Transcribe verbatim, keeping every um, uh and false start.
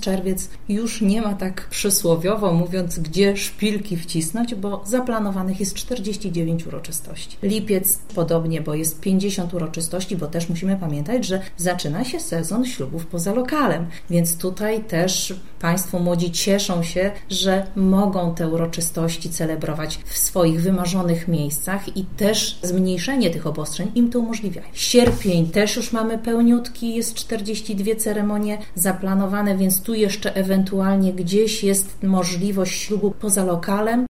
czerwiec już nie ma tak przysłowiowo mówiąc, gdzie szpilki wcisnąć, bo zaplanowanych jest czterdzieści dziewięć uroczystości. Lipiec podobnie, bo jest pięćdziesiąt uroczystości, bo też musimy pamiętać, że zaczyna się sezon ślubów poza lokalem, więc tutaj też Państwo młodzi cieszą się, że mogą te uroczystości celebrować w swoich wymarzonych miejscach i też zmniejszenie tych obostrzeń im to umożliwia. Sierpień też już mamy pełniutki, jest czterdzieści dwie ceremonie zaplanowane, więc tu jeszcze ewentualnie gdzieś jest możliwość ślubu poza lokalem.